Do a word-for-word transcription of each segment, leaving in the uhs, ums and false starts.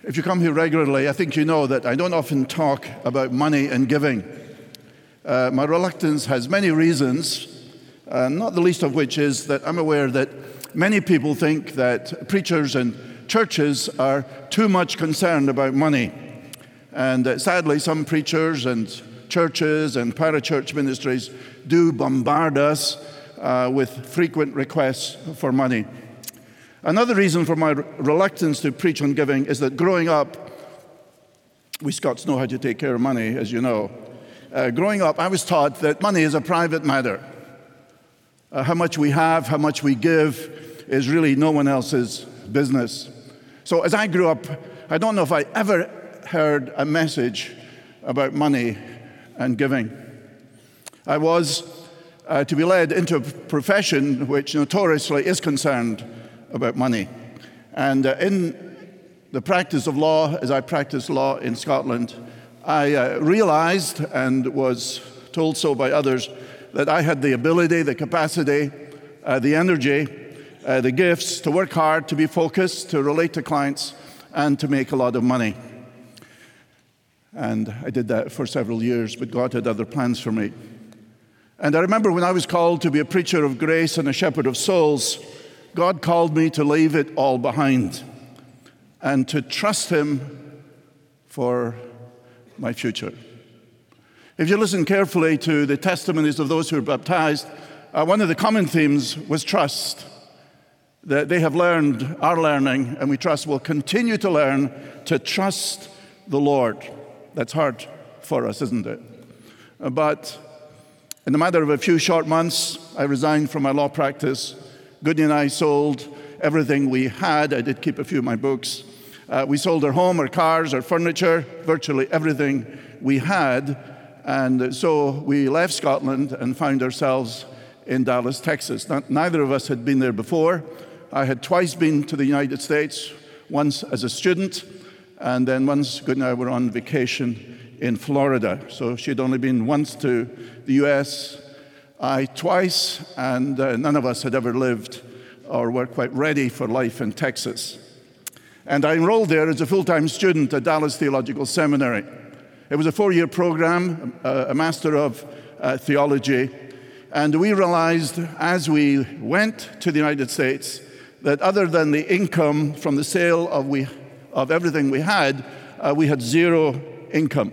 If you come here regularly, I think you know that I don't often talk about money and giving. Uh, my reluctance has many reasons, uh, not the least of which is that I'm aware that many people think that preachers and churches are too much concerned about money. And uh, sadly, some preachers and churches and parachurch ministries do bombard us uh, with frequent requests for money. Another reason for my reluctance to preach on giving is that growing up, we Scots know how to take care of money, as you know. Uh, growing up, I was taught that money is a private matter. Uh, how much we have, how much we give is really no one else's business. So as I grew up, I don't know if I ever heard a message about money and giving. I was uh, to be led into a profession which notoriously is concerned about money. And uh, in the practice of law, as I practiced law in Scotland, I uh, realized and was told so by others that I had the ability, the capacity, uh, the energy, uh, the gifts to work hard, to be focused, to relate to clients, and to make a lot of money. And I did that for several years, but God had other plans for me. And I remember when I was called to be a preacher of grace and a shepherd of souls, God called me to leave it all behind and to trust Him for my future. If you listen carefully to the testimonies of those who are baptized, uh, one of the common themes was trust. That they have learned, are learning, and we trust will continue to learn to trust the Lord. That's hard for us, isn't it? Uh, but in the matter of a few short months, I resigned from my law practice. Goodney and I sold everything we had. I did keep a few of my books. Uh, we sold our home, our cars, our furniture, virtually everything we had. And so we left Scotland and found ourselves in Dallas, Texas. Not, neither of us had been there before. I had twice been to the United States, once as a student, and then once Goodney and I were on vacation in Florida. So she'd only been once to the U S, I twice, and uh, none of us had ever lived or were quite ready for life in Texas. And I enrolled there as a full-time student at Dallas Theological Seminary. It was a four-year program, uh, a Master of uh, Theology, and we realized as we went to the United States that other than the income from the sale of, we, of everything we had, uh, we had zero income.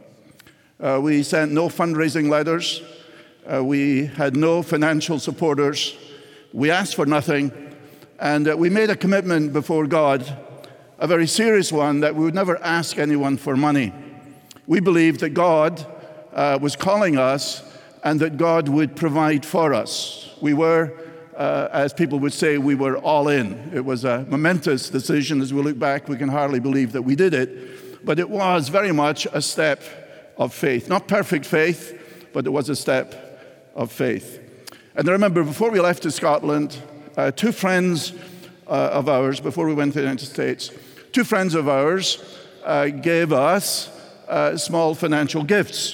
Uh, we sent no fundraising letters. Uh, we had no financial supporters. We asked for nothing. And uh, we made a commitment before God, a very serious one, that we would never ask anyone for money. We believed that God uh, was calling us and that God would provide for us. We were, uh, as people would say, we were all in. It was a momentous decision. As we look back, we can hardly believe that we did it. But it was very much a step of faith. Not perfect faith, but it was a step of faith. And I remember before we left to Scotland, uh, two friends uh, of ours, before we went to the United States, two friends of ours uh, gave us uh, small financial gifts.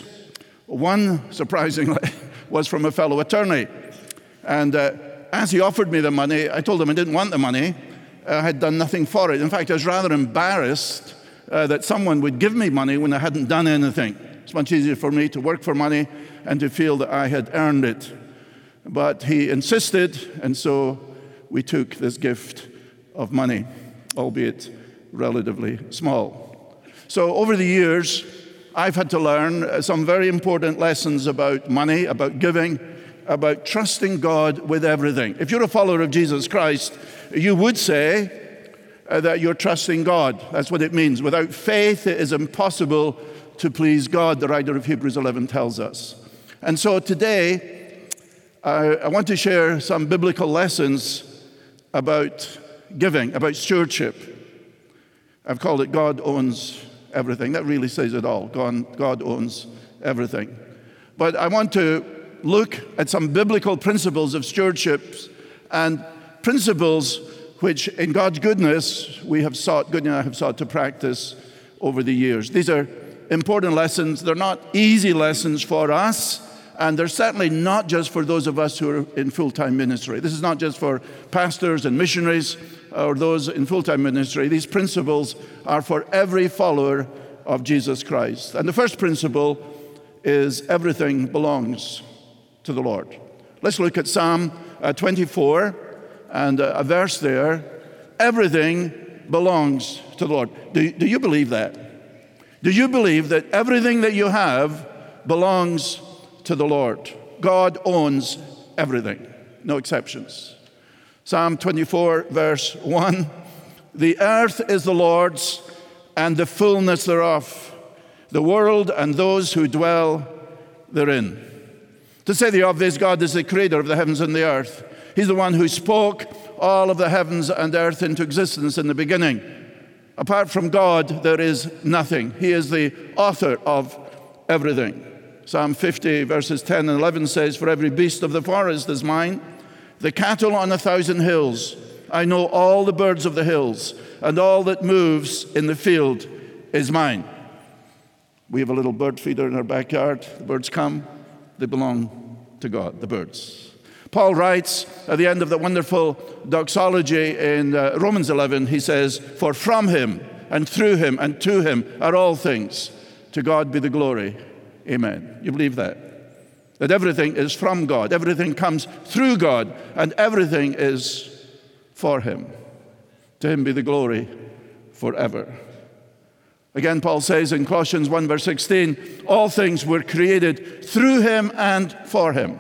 One, surprisingly, was from a fellow attorney. And uh, as he offered me the money, I told him I didn't want the money. I had done nothing for it. In fact, I was rather embarrassed uh, that someone would give me money when I hadn't done anything. It's much easier for me to work for money and to feel that I had earned it. But he insisted, and so we took this gift of money, albeit relatively small. So over the years, I've had to learn some very important lessons about money, about giving, about trusting God with everything. If you're a follower of Jesus Christ, you would say uh, that you're trusting God. That's what it means. Without faith, it is impossible to please God, the writer of Hebrews eleven tells us. And so today, uh, I want to share some biblical lessons about giving, about stewardship. I've called it God Owns Everything. That really says it all. God, God owns everything. But I want to look at some biblical principles of stewardship and principles which, in God's goodness, we have sought, Goodney and I have sought to practice over the years. These are important lessons. They're not easy lessons for us, and they're certainly not just for those of us who are in full-time ministry. This is not just for pastors and missionaries or those in full-time ministry, these principles are for every follower of Jesus Christ. And the first principle is everything belongs to the Lord. Let's look at Psalm uh, twenty-four and uh, a verse there. Everything belongs to the Lord. Do, do you believe that? Do you believe that everything that you have belongs to the Lord? God owns everything, no exceptions. Psalm twenty-four, verse one, the earth is the Lord's and the fullness thereof, the world and those who dwell therein. To say the obvious, God is the creator of the heavens and the earth. He's the one who spoke all of the heavens and earth into existence in the beginning. Apart from God, there is nothing. He is the author of everything. Psalm fifty, verses ten and eleven says, for every beast of the forest is mine, the cattle on a thousand hills. I know all the birds of the hills, and all that moves in the field is mine. We have a little bird feeder in our backyard. The birds come, they belong to God, the birds. Paul writes at the end of the wonderful doxology in uh, Romans eleven, he says, for from him and through him and to him are all things. To God be the glory. Amen. You believe that? That everything is from God, everything comes through God, and everything is for him. To him be the glory forever. Again, Paul says in Colossians one, verse sixteen, all things were created through him and for him.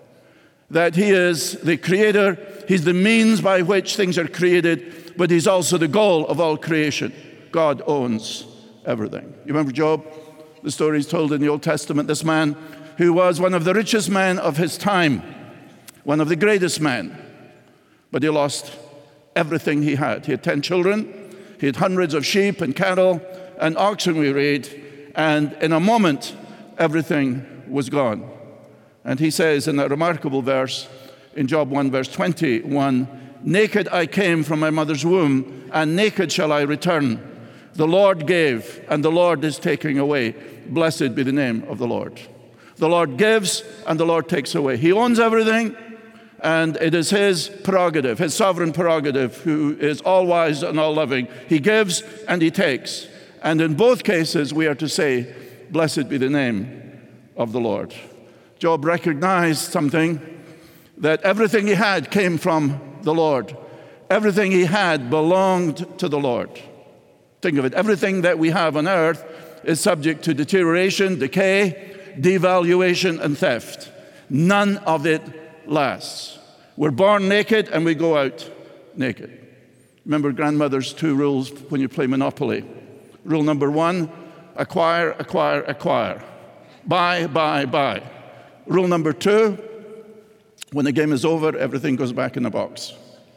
That he is the creator, he's the means by which things are created, but he's also the goal of all creation. God owns everything. You remember Job? The story is told in the Old Testament. This man who was one of the richest men of his time, one of the greatest men, but he lost everything he had. He had ten children, he had hundreds of sheep and cattle and oxen, we read, and in a moment, everything was gone. And he says in that remarkable verse, in Job one, verse twenty-one, naked I came from my mother's womb, and naked shall I return. The Lord gave, and the Lord is taking away. Blessed be the name of the Lord. The Lord gives, and the Lord takes away. He owns everything, and it is his prerogative, his sovereign prerogative, who is all-wise and all-loving. He gives, and he takes. And in both cases, we are to say, blessed be the name of the Lord. Job recognized something, that everything he had came from the Lord. Everything he had belonged to the Lord. Think of it. Everything that we have on earth is subject to deterioration, decay, devaluation, and theft. None of it lasts. We're born naked and we go out naked. Remember grandmother's two rules when you play Monopoly. Rule number one, acquire, acquire, acquire. Buy, buy, buy. Rule number two, when the game is over, everything goes back in the box.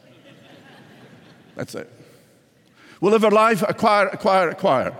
That's it. We live our life, acquire, acquire, acquire.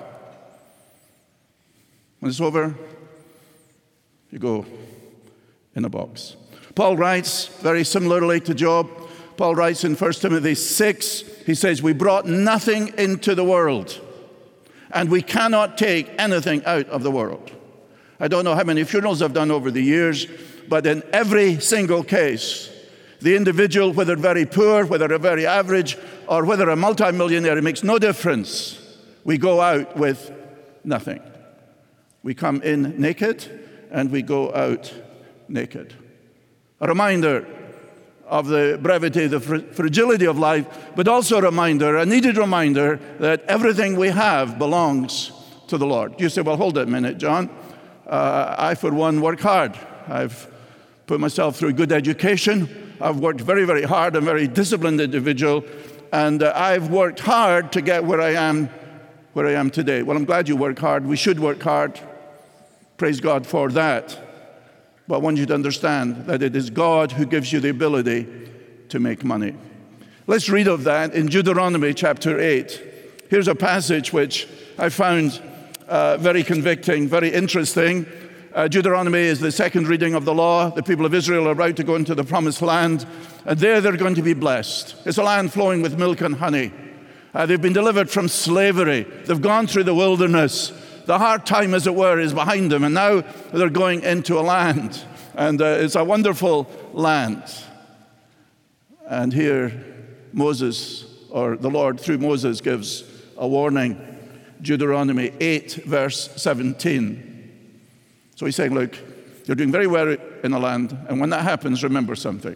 When it's over, you go in a box. Paul writes very similarly to Job. Paul writes in First Timothy six, he says, we brought nothing into the world, and we cannot take anything out of the world. I don't know how many funerals I've done over the years, but in every single case, the individual, whether very poor, whether a very average, or whether a multimillionaire, it makes no difference. We go out with nothing. We come in naked, and we go out naked. A reminder of the brevity, the fr- fragility of life, but also a reminder, a needed reminder, that everything we have belongs to the Lord. You say, well, hold it a minute, John. Uh, I, for one, work hard. I've put myself through good education. I've worked very, very hard. I'm a very disciplined individual. And uh, I've worked hard to get where I am, where I am today. Well, I'm glad you work hard. We should work hard. Praise God for that. But I want you to understand that it is God who gives you the ability to make money. Let's read of that in Deuteronomy chapter eight. Here's a passage which I found uh, very convicting, very interesting. Uh, Deuteronomy is the second reading of the law. The people of Israel are about to go into the promised land, and there they're going to be blessed. It's a land flowing with milk and honey. Uh, they've been delivered from slavery. They've gone through the wilderness. The hard time, as it were, is behind them, and now they're going into a land, and uh, it's a wonderful land. And here Moses or the Lord through Moses gives a warning. Deuteronomy eight, verse seventeen. So he's saying, look, you're doing very well in the land, and when that happens, remember something.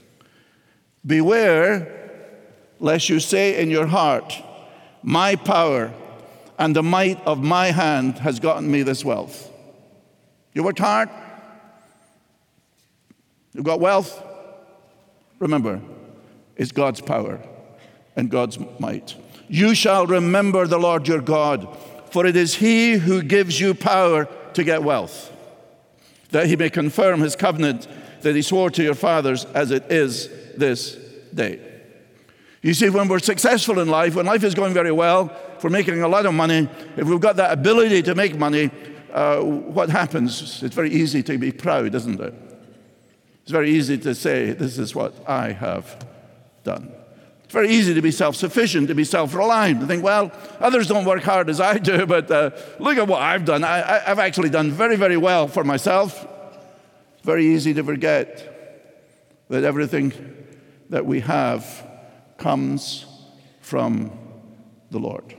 Beware lest you say in your heart, my power and the might of my hand has gotten me this wealth. You worked hard, you've got wealth. Remember, it's God's power and God's might. You shall remember the Lord your God, for it is he who gives you power to get wealth, that he may confirm his covenant that he swore to your fathers as it is this day. You see, when we're successful in life, when life is going very well, if we're making a lot of money, if we've got that ability to make money, uh, what happens? It's very easy to be proud, isn't it? It's very easy to say, this is what I have done. It's very easy to be self-sufficient, to be self-reliant, to think, well, others don't work hard as I do, but uh, look at what I've done. I, I, I've actually done very, very well for myself. It's very easy to forget that everything that we have comes from the Lord.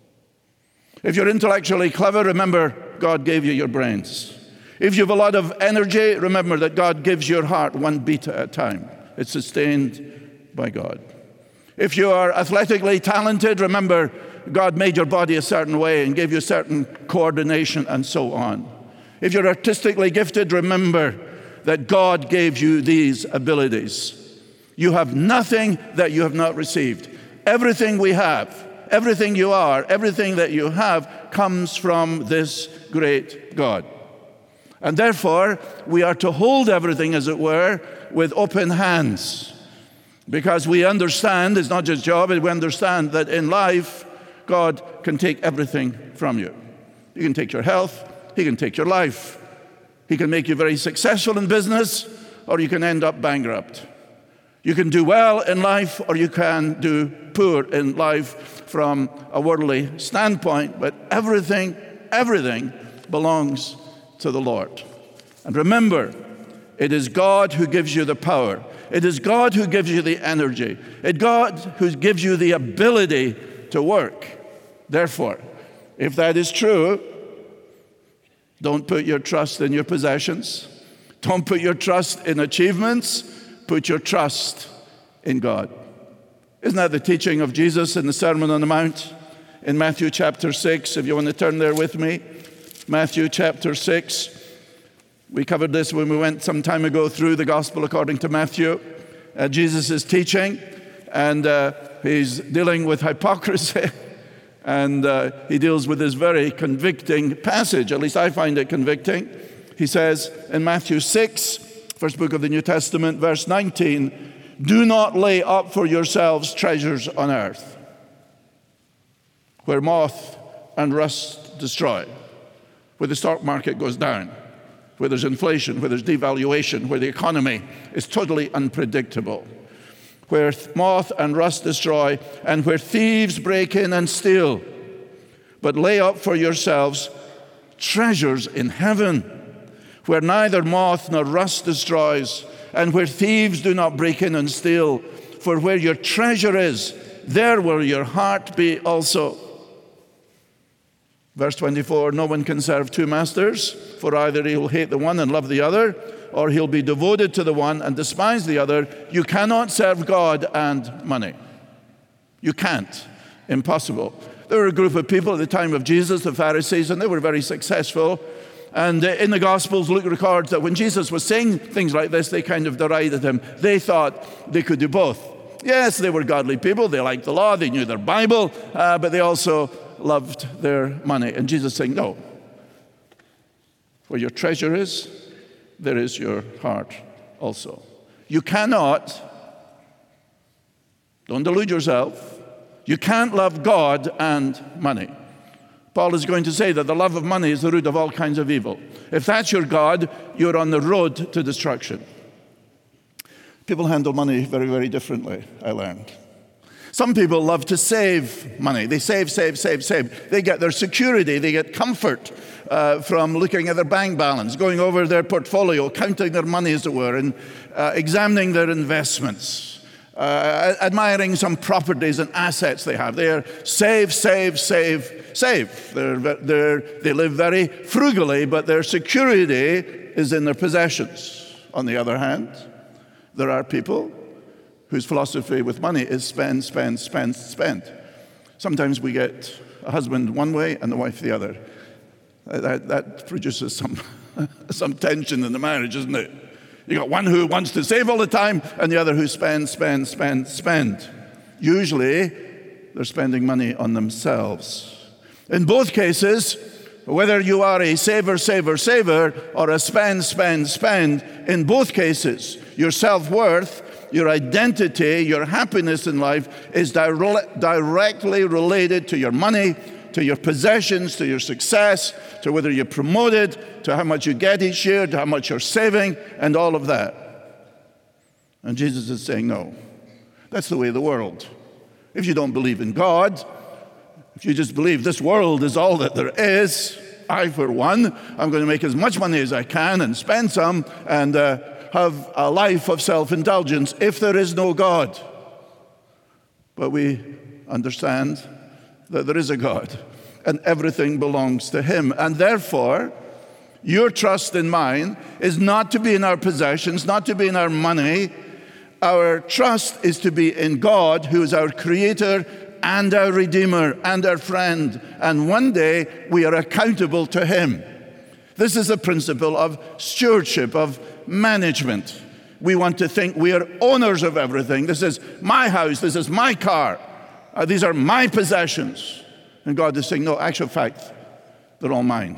If you're intellectually clever, remember God gave you your brains. If you have a lot of energy, remember that God gives your heart one beat at a time. It's sustained by God. If you are athletically talented, remember God made your body a certain way and gave you certain coordination and so on. If you're artistically gifted, remember that God gave you these abilities. You have nothing that you have not received. Everything we have, everything you are, everything that you have comes from this great God. And therefore, we are to hold everything, as it were, with open hands. Because we understand, it's not just job, we understand that in life, God can take everything from you. He can take your health, he can take your life. He can make you very successful in business, or you can end up bankrupt. You can do well in life, or you can do poor in life from a worldly standpoint, but everything, everything belongs to the Lord. And remember, it is God who gives you the power. It is God who gives you the energy. It's God who gives you the ability to work. Therefore, if that is true, don't put your trust in your possessions. Don't put your trust in achievements. Put your trust in God. Isn't that the teaching of Jesus in the Sermon on the Mount in Matthew chapter six? If you want to turn there with me. Matthew chapter six. We covered this when we went some time ago through the Gospel according to Matthew. Uh, Jesus is teaching, and uh, he's dealing with hypocrisy, and uh, he deals with this very convicting passage. At least I find it convicting. He says in Matthew six, first book of the New Testament, verse nineteen, do not lay up for yourselves treasures on earth, where moth and rust destroy, where the stock market goes down, where there's inflation, where there's devaluation, where the economy is totally unpredictable, where moth and rust destroy, and where thieves break in and steal. But lay up for yourselves treasures in heaven, where neither moth nor rust destroys, and where thieves do not break in and steal. For where your treasure is, there will your heart be also. Verse twenty-four, no one can serve two masters, for either he will hate the one and love the other, or he'll be devoted to the one and despise the other. You cannot serve God and money. You can't. Impossible. There were a group of people at the time of Jesus, the Pharisees, and they were very successful. And in the Gospels, Luke records that when Jesus was saying things like this, they kind of derided him. They thought they could do both. Yes, they were godly people. They liked the law. They knew their Bible. Uh, but they also loved their money. And Jesus saying, no. Where your treasure is, there is your heart also. You cannot, don't delude yourself, you can't love God and money. Paul is going to say that the love of money is the root of all kinds of evil. If that's your God, you're on the road to destruction. People handle money very, very differently, I learned. Some people love to save money. They save, save, save, save. They get their security. They get comfort uh, from looking at their bank balance, going over their portfolio, counting their money, as it were, and uh, examining their investments. uh, admiring some properties and assets they have. They're save, save, save, save. They're, they're, they live very frugally, but their security is in their possessions. On the other hand, there are people whose philosophy with money is spend, spend, spend, spend. Sometimes we get a husband one way and the wife the other. That, that produces some, some tension in the marriage, isn't it? You got one who wants to save all the time and the other who spends, spend, spend, spend. Usually, they're spending money on themselves. In both cases, whether you are a saver, saver, saver, or a spend, spend, spend, in both cases, your self-worth, your identity, your happiness in life is dire- directly related to your money, to your possessions, to your success, to whether you're promoted, to how much you get each year, to how much you're saving, and all of that. And Jesus is saying, no, that's the way of the world. If you don't believe in God, if you just believe this world is all that there is, I, for one, I'm going to make as much money as I can and spend some and uh, have a life of self-indulgence if there is no God. But we understand that there is a God and everything belongs to Him. And therefore, your trust in mine is not to be in our possessions, not to be in our money. Our trust is to be in God, who is our Creator and our Redeemer and our friend. And one day we are accountable to Him. This is the principle of stewardship, of management. We want to think we are owners of everything. This is my house, this is my car. Uh, these are my possessions. And God is saying, no, actual fact, they're all mine.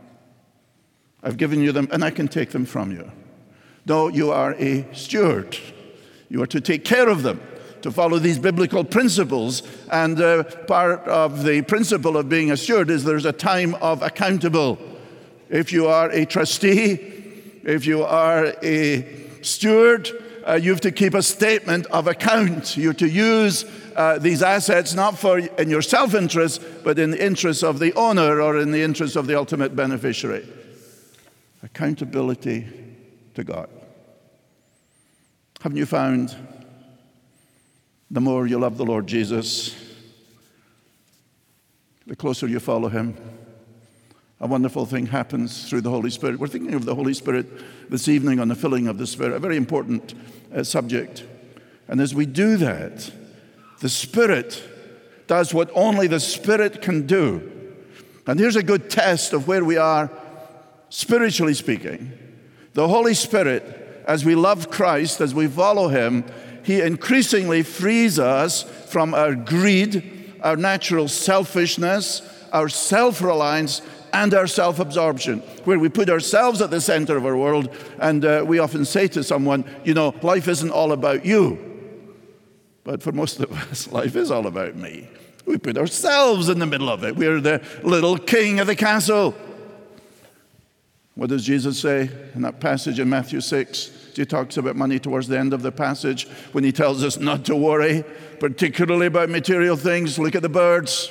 I've given you them and I can take them from you. No, you are a steward. You are to take care of them, to follow these biblical principles. And uh, part of the principle of being a steward is there's a time of accountable. If you are a trustee, if you are a steward, uh, you have to keep a statement of account. You're to use uh, these assets not for in your self-interest, but in the interest of the owner or in the interest of the ultimate beneficiary. Accountability to God. Haven't you found the more you love the Lord Jesus, the closer you follow Him, a wonderful thing happens through the Holy Spirit. We're thinking of the Holy Spirit this evening on the filling of the Spirit, a very important uh, subject. And as we do that, the Spirit does what only the Spirit can do. And here's a good test of where we are spiritually speaking. The Holy Spirit, as we love Christ, as we follow Him, He increasingly frees us from our greed, our natural selfishness, our self-reliance, and our self-absorption, where we put ourselves at the center of our world. And uh, we often say to someone, you know, life isn't all about you. But for most of us, life is all about me. We put ourselves in the middle of it. We're the little king of the castle. What does Jesus say in that passage in Matthew six? He talks about money towards the end of the passage when He tells us not to worry, particularly about material things. Look at the birds.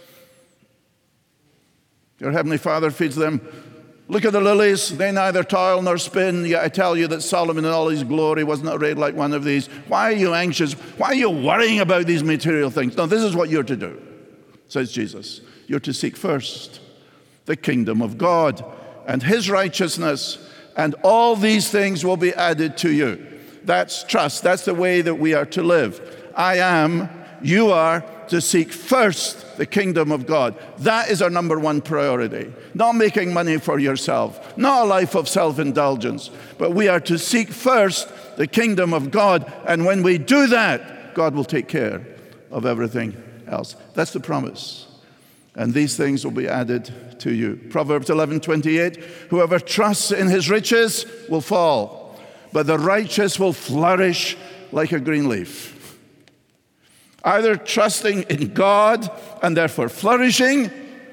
Your Heavenly Father feeds them. Look at the lilies. They neither toil nor spin. Yet I tell you that Solomon in all his glory was not arrayed like one of these. Why are you anxious? Why are you worrying about these material things? No, this is what you're to do, says Jesus. You're to seek first the kingdom of God and His righteousness, and all these things will be added to you. That's trust. That's the way that we are to live. I am, you are, to seek first the kingdom of God. That is our number one priority. Not making money for yourself, not a life of self-indulgence, but we are to seek first the kingdom of God. And when we do that, God will take care of everything else. That's the promise. And these things will be added to you. Proverbs eleven twenty-eight, whoever trusts in his riches will fall, but the righteous will flourish like a green leaf. Either trusting in God and therefore flourishing,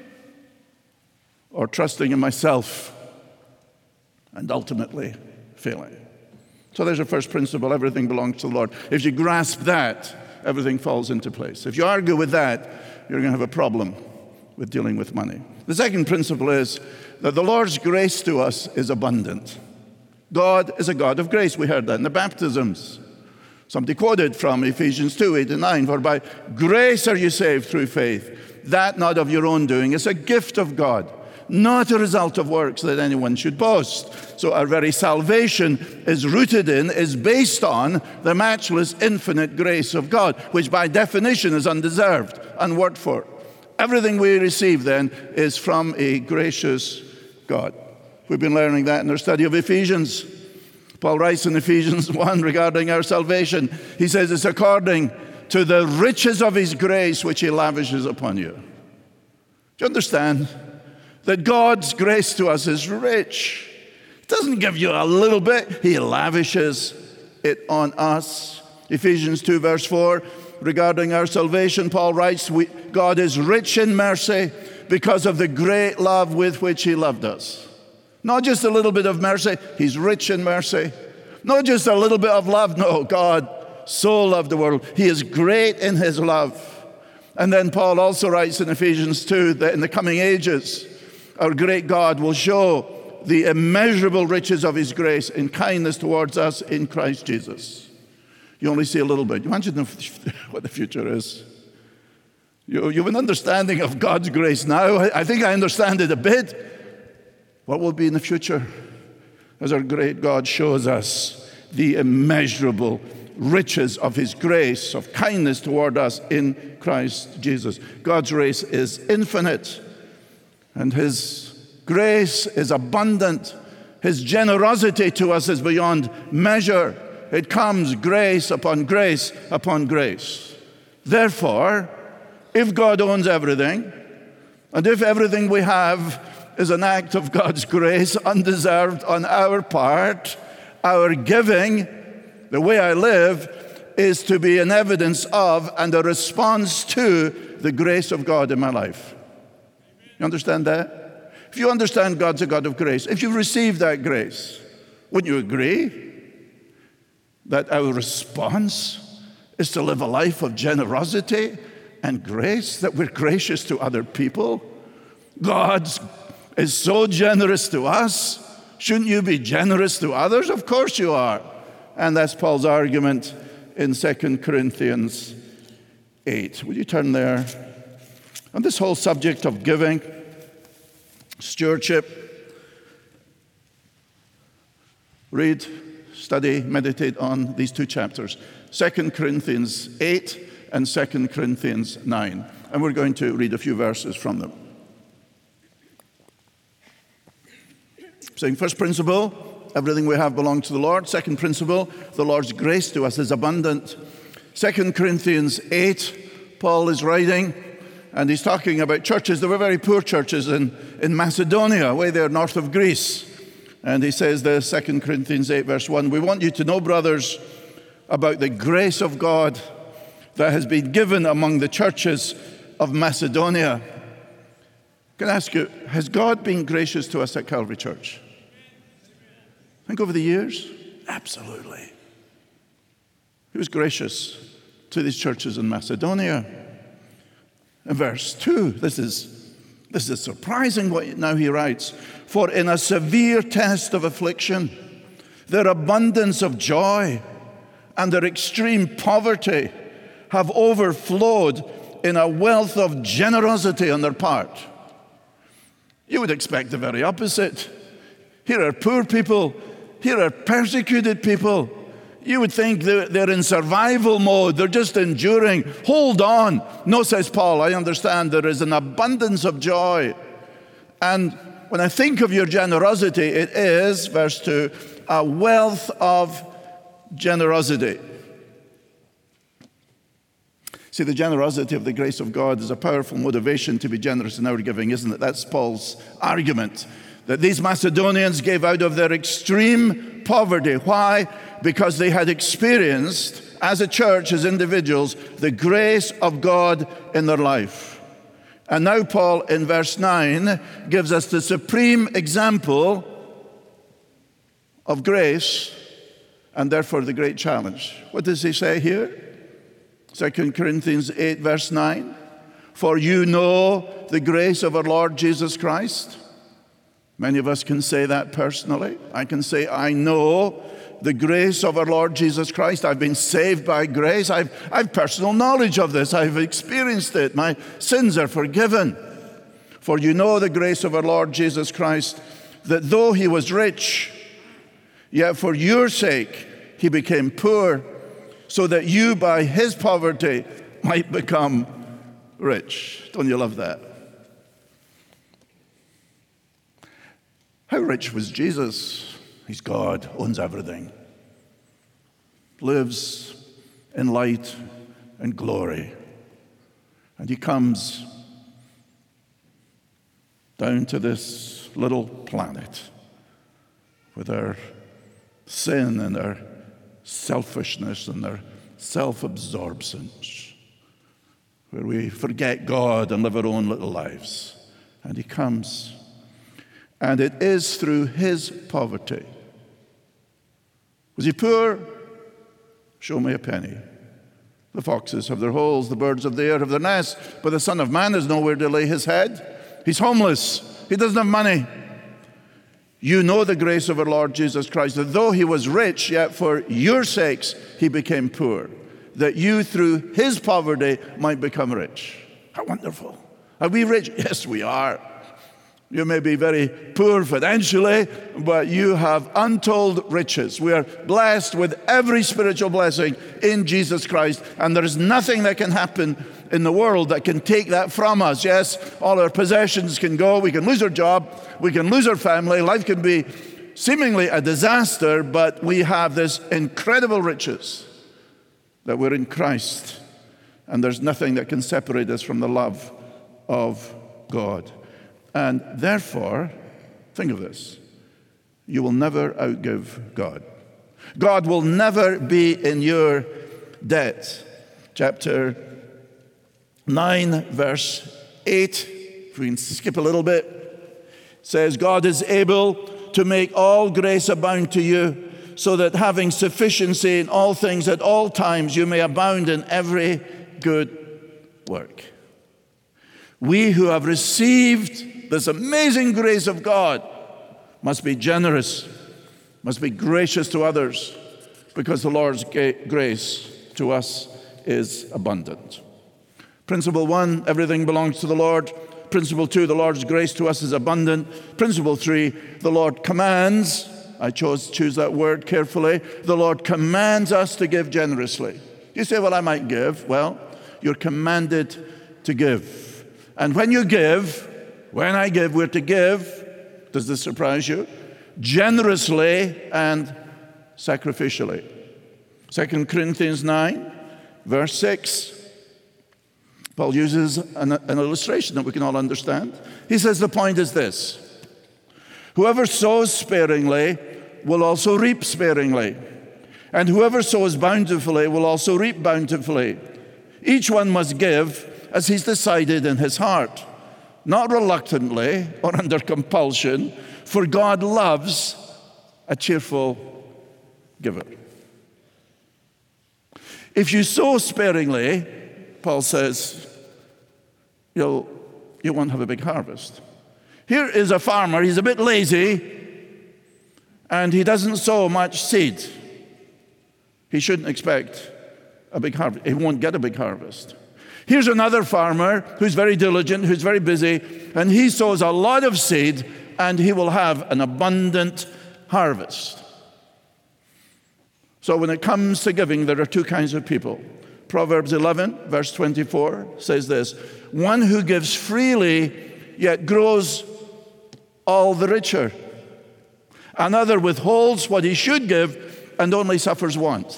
or trusting in myself and ultimately failing. So there's a first principle. Everything belongs to the Lord. If you grasp that, everything falls into place. If you argue with that, you're going to have a problem with dealing with money. The second principle is that the Lord's grace to us is abundant. God is a God of grace. We heard that in the baptisms. Somebody quoted from Ephesians two, eight and nine, for by grace are you saved through faith, that not of your own doing. It's a gift of God, not a result of works that anyone should boast. So our very salvation is rooted in, is based on the matchless, infinite grace of God, which by definition is undeserved, unworked for. Everything we receive then is from a gracious God. We've been learning that in our study of Ephesians. Paul writes in Ephesians one regarding our salvation. He says it's according to the riches of his grace which he lavishes upon you. Do you understand that God's grace to us is rich? He doesn't give you a little bit. He lavishes it on us. Ephesians two verse four, regarding our salvation, Paul writes, we, God is rich in mercy because of the great love with which he loved us. Not just a little bit of mercy, he's rich in mercy. Not just a little bit of love, no, God so loved the world. He is great in his love. And then Paul also writes in Ephesians two that in the coming ages, our great God will show the immeasurable riches of his grace in kindness towards us in Christ Jesus. You only see a little bit. Imagine what the future is. You, you have an understanding of God's grace now. I think I understand it a bit. What will be in the future as our great God shows us the immeasurable riches of his grace, of kindness toward us in Christ Jesus. God's grace is infinite, and his grace is abundant. His generosity to us is beyond measure. It comes grace upon grace upon grace. Therefore, if God owns everything, and if everything we have is an act of God's grace, undeserved on our part, our giving, the way I live, is to be an evidence of and a response to the grace of God in my life. You understand that? If you understand God's a God of grace, if you receive that grace, wouldn't you agree that our response is to live a life of generosity and grace, that we're gracious to other people? God's is so generous to us. Shouldn't you be generous to others? Of course you are. And that's Paul's argument in Second Corinthians eight. Will you turn there? On this whole subject of giving, stewardship, read, study, meditate on these two chapters, Second Corinthians eight and Second Corinthians nine. And we're going to read a few verses from them. Saying, first principle, everything we have belongs to the Lord. Second principle, the Lord's grace to us is abundant. Second Corinthians eight, Paul is writing, and he's talking about churches. There were very poor churches in, in Macedonia, way there north of Greece. And he says this, Second Corinthians eight, verse one, we want you to know, brothers, about the grace of God that has been given among the churches of Macedonia. Can I ask you, has God been gracious to us at Calvary Church? Think over the years? Absolutely. He was gracious to these churches in Macedonia. In verse two, this is, this is surprising what now he writes. For in a severe test of affliction, their abundance of joy and their extreme poverty have overflowed in a wealth of generosity on their part. You would expect the very opposite. Here are poor people. Here are persecuted people. You would think they're, they're in survival mode. They're just enduring. Hold on. No, says Paul, I understand there is an abundance of joy. And when I think of your generosity, it is, verse two, a wealth of generosity. See, the generosity of the grace of God is a powerful motivation to be generous in our giving, isn't it? That's Paul's argument, that these Macedonians gave out of their extreme poverty. Why? Because they had experienced, as a church, as individuals, the grace of God in their life. And now Paul, in verse nine, gives us the supreme example of grace, and therefore the great challenge. What does he say here? Second Corinthians eight, verse nine. For you know the grace of our Lord Jesus Christ. Many of us can say that personally. I can say, I know the grace of our Lord Jesus Christ. I've been saved by grace. I've, I've personal knowledge of this. I've experienced it. My sins are forgiven. For you know the grace of our Lord Jesus Christ, that though he was rich, yet for your sake he became poor, so that you by his poverty might become rich. Don't you love that? How rich was Jesus? He's God, owns everything, lives in light and glory. And he comes down to this little planet with our sin and our selfishness and our self-absorption, where we forget God and live our own little lives. And he comes, and it is through his poverty. Was he poor? Show me a penny. The foxes have their holes, the birds of the air have their nests, but the Son of Man has nowhere to lay his head. He's homeless. He doesn't have money. You know the grace of our Lord Jesus Christ, that though he was rich, yet for your sakes he became poor, that you through his poverty might become rich. How wonderful. Are we rich? Yes, we are. You may be very poor financially, but you have untold riches. We are blessed with every spiritual blessing in Jesus Christ, and there is nothing that can happen in the world that can take that from us. Yes, all our possessions can go. We can lose our job. We can lose our family. Life can be seemingly a disaster, but we have this incredible riches that we're in Christ, and there's nothing that can separate us from the love of God. And therefore, think of this, you will never outgive God. God will never be in your debt. Chapter nine, verse eight, if we can skip a little bit, says, God is able to make all grace abound to you, so that having sufficiency in all things at all times, you may abound in every good work. We who have received this amazing grace of God must be generous, must be gracious to others, because the Lord's grace to us is abundant. Principle one, everything belongs to the Lord. Principle two, the Lord's grace to us is abundant. Principle three, the Lord commands, I chose to choose that word carefully, the Lord commands us to give generously. You say, well, I might give. Well, you're commanded to give. And when you give, when I give, we're to give, does this surprise you? Generously and sacrificially. Second Corinthians nine, verse six. Paul uses an, an illustration that we can all understand. He says the point is this: whoever sows sparingly will also reap sparingly, and whoever sows bountifully will also reap bountifully. Each one must give as he's decided in his heart, not reluctantly or under compulsion, for God loves a cheerful giver. If you sow sparingly, Paul says, you'll, you won't have a big harvest. Here is a farmer, he's a bit lazy, and he doesn't sow much seed. He shouldn't expect a big harvest. He won't get a big harvest. Here's another farmer who's very diligent, who's very busy, and he sows a lot of seed, and he will have an abundant harvest. So when it comes to giving, there are two kinds of people. Proverbs eleven, verse twenty-four says this: one who gives freely, yet grows all the richer. Another withholds what he should give and only suffers want.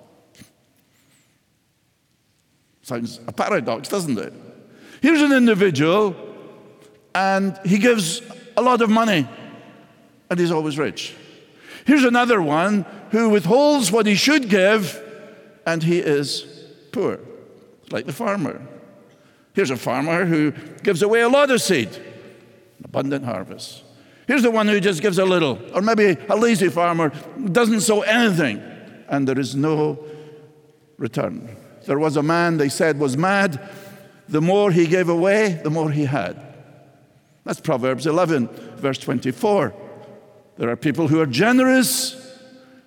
Sounds a paradox, doesn't it? Here's an individual, and he gives a lot of money, and he's always rich. Here's another one who withholds what he should give, and he is poor, like the farmer. Here's a farmer who gives away a lot of seed, abundant harvest. Here's the one who just gives a little, or maybe a lazy farmer doesn't sow anything, and there is no return. There was a man, they said, was mad. The more he gave away, the more he had. That's Proverbs eleven, verse twenty-four. There are people who are generous,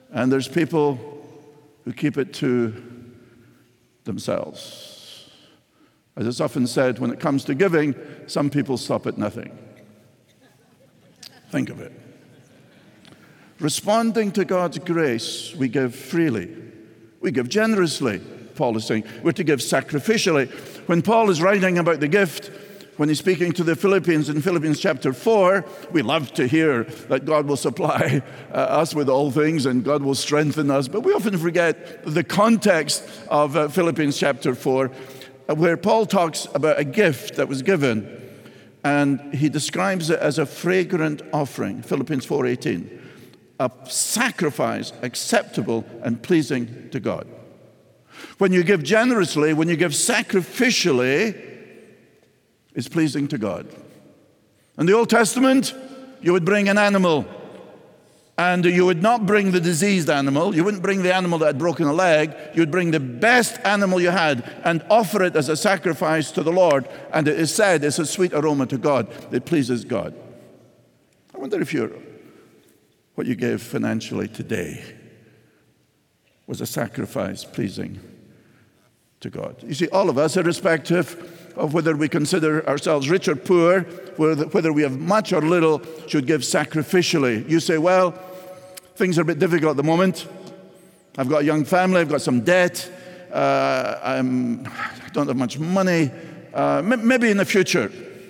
And there's people who keep it to themselves. As it's often said, when it comes to giving, some people stop at nothing. Think of it. Responding to God's grace, we give freely. We give generously, Paul is saying. We're to give sacrificially. When Paul is writing about the gift, when he's speaking to the Philippians in Philippians chapter four, we love to hear that God will supply uh, us with all things and God will strengthen us. But we often forget the context of uh, Philippians chapter four, uh, where Paul talks about a gift that was given. And he describes it as a fragrant offering, Philippians four eighteen, a sacrifice acceptable and pleasing to God. When you give generously, when you give sacrificially, it's pleasing to God. In the Old Testament, you would bring an animal, and you would not bring the diseased animal. You wouldn't bring the animal that had broken a leg. You would bring the best animal you had and offer it as a sacrifice to the Lord. And it is said it's a sweet aroma to God. It pleases God. I wonder if you're, what you gave financially today was a sacrifice pleasing to God. You see, all of us, irrespective of whether we consider ourselves rich or poor, whether we have much or little, should give sacrificially. You say, well, things are a bit difficult at the moment. I've got a young family, I've got some debt, uh, I'm, I don't have much money. Uh, m- maybe in the future.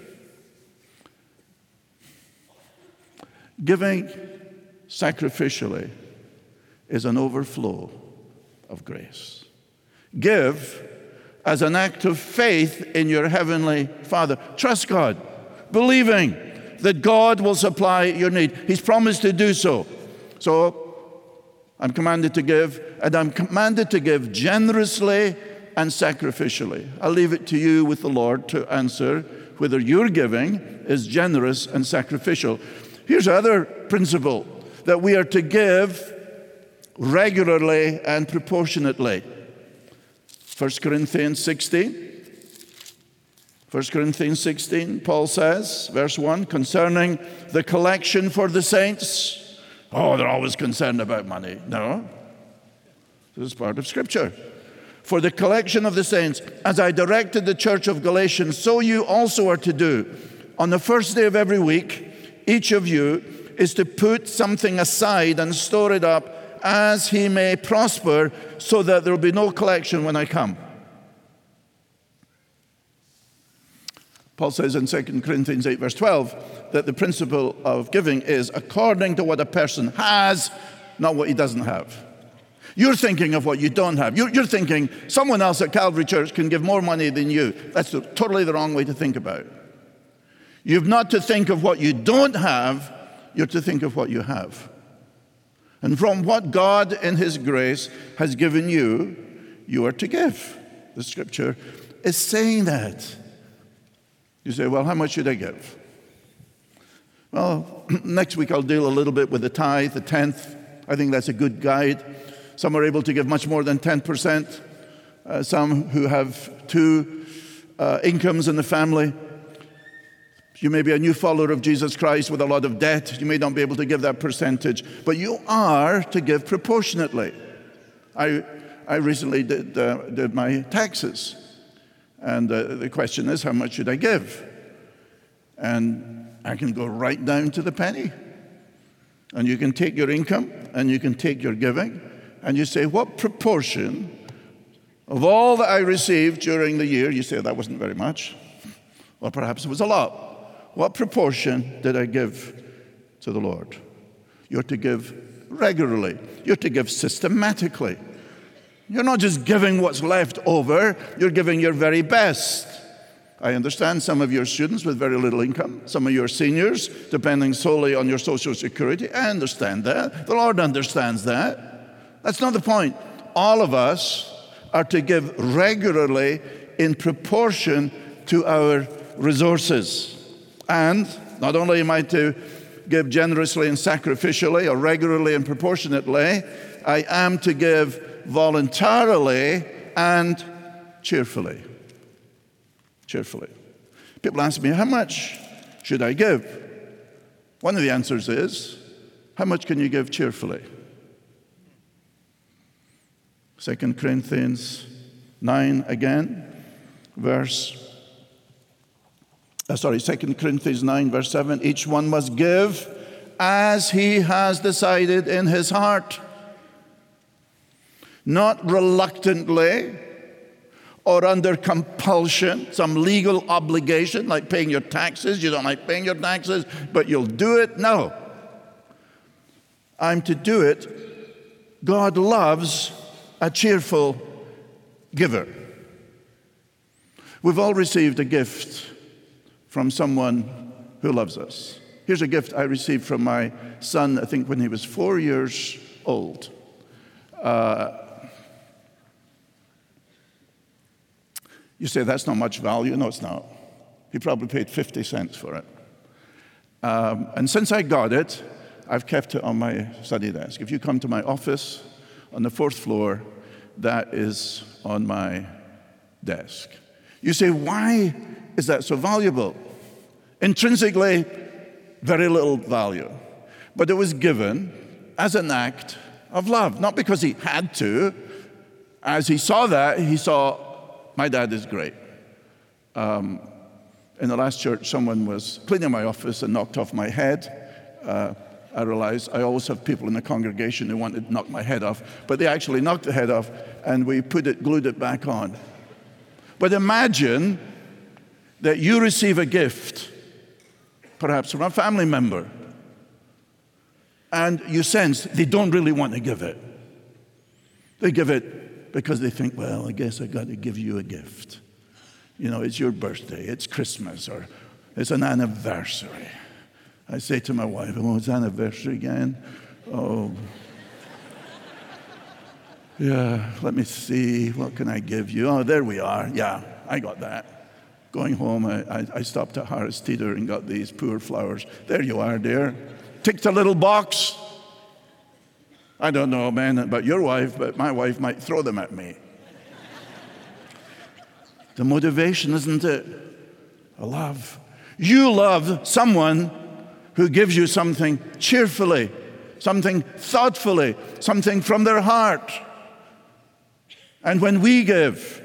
Giving sacrificially is an overflow of grace. Give as an act of faith in your heavenly Father. Trust God, believing that God will supply your need. He's promised to do so. So I'm commanded to give, and I'm commanded to give generously and sacrificially. I'll leave it to you with the Lord to answer whether your giving is generous and sacrificial. Here's another principle, that we are to give regularly and proportionately. First Corinthians sixteen. First Corinthians sixteen, Paul says, verse one, concerning the collection for the saints. Oh, they're always concerned about money. No, this is part of Scripture. For the collection of the saints, as I directed the church of Galatians, so you also are to do. On the first day of every week, each of you is to put something aside and store it up as he may prosper, so that there will be no collection when I come. Paul says in Second Corinthians eight, verse twelve, that the principle of giving is according to what a person has, not what he doesn't have. You're thinking of what you don't have. You're, you're thinking someone else at Calvary Church can give more money than you. That's the, totally the wrong way to think about it. You've not to think of what you don't have, you're to think of what you have. And from what God in His grace has given you, you are to give. The Scripture is saying that. You say, well, how much should I give? Well, next week I'll deal a little bit with the tithe, the tenth. I think that's a good guide. Some are able to give much more than ten percent. Uh, some who have two uh, incomes in the family. You may be a new follower of Jesus Christ with a lot of debt. You may not be able to give that percentage, but you are to give proportionately. I I recently did uh, did my taxes, and uh, the question is, how much should I give? And I can go right down to the penny. And you can take your income, and you can take your giving, and you say, what proportion of all that I received during the year? You say, that wasn't very much. Or perhaps it was a lot. What proportion did I give to the Lord? You're to give regularly. You're to give systematically. You're not just giving what's left over, you're giving your very best. I understand some of your students with very little income, some of your seniors depending solely on your Social Security. I understand that. The Lord understands that. That's not the point. All of us are to give regularly in proportion to our resources. And not only am I to give generously and sacrificially, or regularly and proportionately, I am to give voluntarily and cheerfully. Cheerfully. People ask me, how much should I give? One of the answers is, how much can you give cheerfully? Second Corinthians nine again, verse, uh, sorry, Second Corinthians nine, verse seven, each one must give as he has decided in his heart, not reluctantly or under compulsion, some legal obligation like paying your taxes. You don't like paying your taxes, but you'll do it. No. I'm to do it. God loves a cheerful giver. We've all received a gift from someone who loves us. Here's a gift I received from my son, I think when he was four years old. Uh, you say, that's not much value. No, it's not. He probably paid fifty cents for it. Um, and since I got it, I've kept it on my study desk. If you come to my office on the fourth floor, that is on my desk. You say, why is that so valuable? Intrinsically, very little value. But it was given as an act of love, not because he had to. As he saw that, he saw, my dad is great. Um, in the last church, someone was cleaning my office and knocked off my head. Uh, I realized I always have people in the congregation who wanted to knock my head off, but they actually knocked the head off, and we put it, glued it back on. But imagine that you receive a gift, perhaps from a family member, and you sense they don't really want to give it. They give it because they think, well, I guess I got to give you a gift. You know, it's your birthday, it's Christmas, or it's an anniversary. I say to my wife, oh, it's anniversary again. Oh, yeah, let me see, what can I give you? Oh, there we are. Yeah, I got that. Going home, I, I, I stopped at Harris Teeter and got these poor flowers. There you are, dear. Ticked a little box. I don't know, man, about your wife, but my wife might throw them at me. The motivation, isn't it? A love. You love someone who gives you something cheerfully, something thoughtfully, something from their heart. And when we give,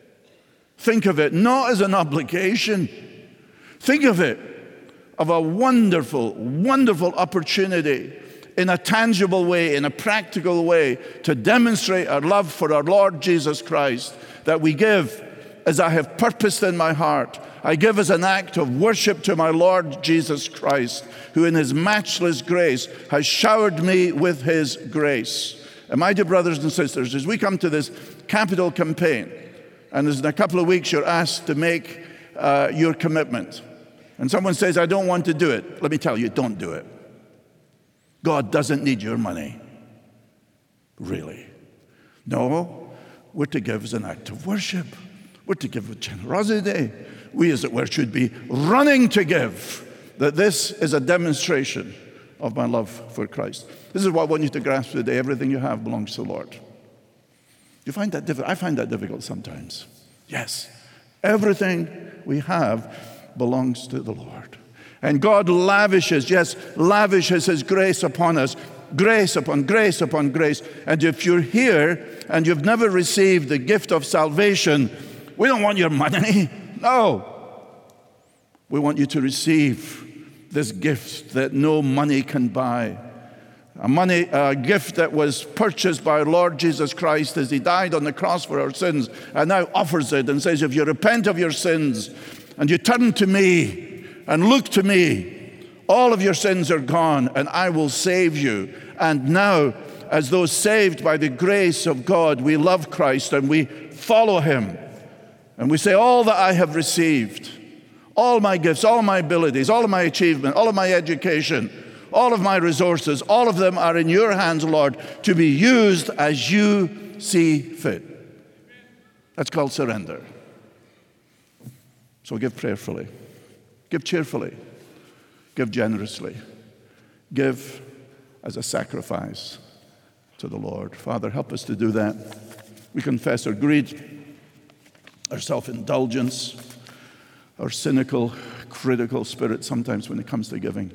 think of it not as an obligation. Think of it of a wonderful, wonderful opportunity in a tangible way, in a practical way, to demonstrate our love for our Lord Jesus Christ, that we give as I have purposed in my heart. I give as an act of worship to my Lord Jesus Christ, who in his matchless grace has showered me with his grace. And my dear brothers and sisters, as we come to this capital campaign, and as in a couple of weeks you're asked to make uh, your commitment, and someone says, I don't want to do it, let me tell you, don't do it. God doesn't need your money. Really. No, we're to give as an act of worship. We're to give with generosity. We, as it were, should be running to give. That this is a demonstration of my love for Christ. This is what I want you to grasp today. Everything you have belongs to the Lord. You find that difficult? I find that difficult sometimes. Yes. Everything we have belongs to the Lord. And God lavishes, yes, lavishes his grace upon us. Grace upon grace upon grace. And if you're here and you've never received the gift of salvation, we don't want your money. No. We want you to receive this gift that no money can buy. A money, a gift that was purchased by our Lord Jesus Christ as he died on the cross for our sins, and now offers it and says, if you repent of your sins and you turn to me and look to me, all of your sins are gone and I will save you. And now, as those saved by the grace of God, we love Christ and we follow him. And we say, all that I have received, all my gifts, all my abilities, all of my achievement, all of my education, all of my resources, all of them are in your hands, Lord, to be used as you see fit. That's called surrender. So give prayerfully, give cheerfully, give generously, give as a sacrifice to the Lord. Father, help us to do that. We confess our greed, our self-indulgence, our cynical, critical spirit sometimes when it comes to giving.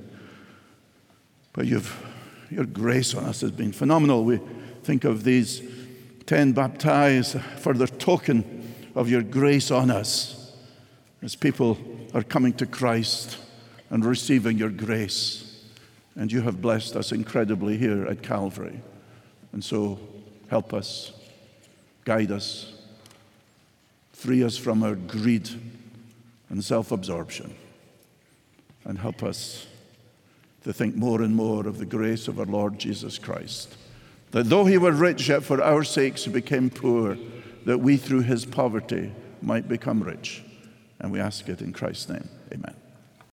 But you've, your grace on us has been phenomenal. We think of these ten baptized, further token of your grace on us as people are coming to Christ and receiving your grace. And you have blessed us incredibly here at Calvary. And so help us, guide us, free us from our greed and self-absorption, and help us to think more and more of the grace of our Lord Jesus Christ, that though he were rich, yet for our sakes he became poor, that we through his poverty might become rich. And we ask it in Christ's name. Amen.